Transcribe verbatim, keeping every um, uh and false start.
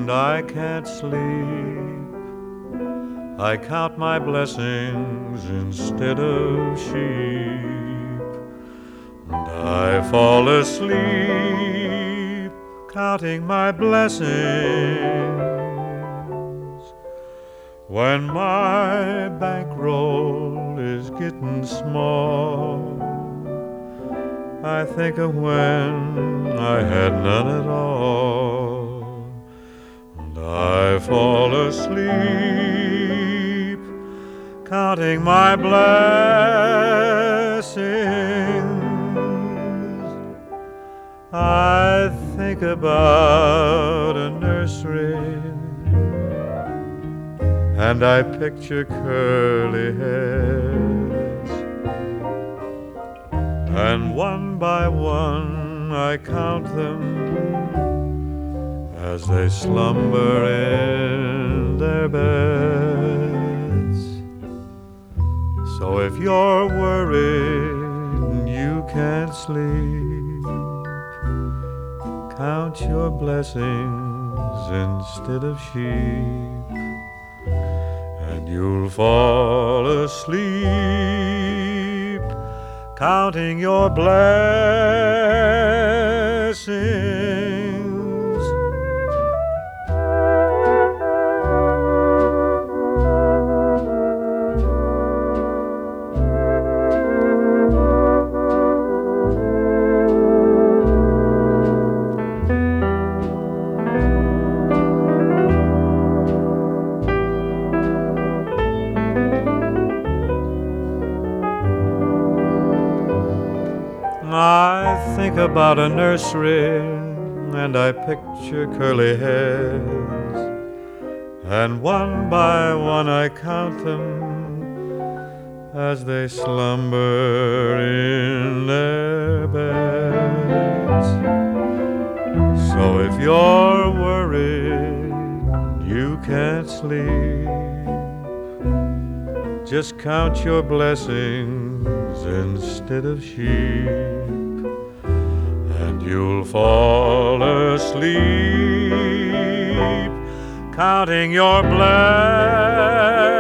and I can't sleep. I count my blessings instead of sheep, and I fall asleep counting my blessings. When my bankroll is getting small, I think of when I had none at all, and I fall asleep counting my blessings. I think about a nursery, and I picture curly heads, and one by one I count them as they slumber in their beds. So if you're worried and you can't sleep, count your blessings instead of sheep, and you'll fall asleep counting your blessings. I think about a nursery, and I picture curly heads, and one by one I count them as they slumber in their beds. So if you're worried you can't sleep, just count your blessings instead of sheep, and you'll fall asleep counting your blessings.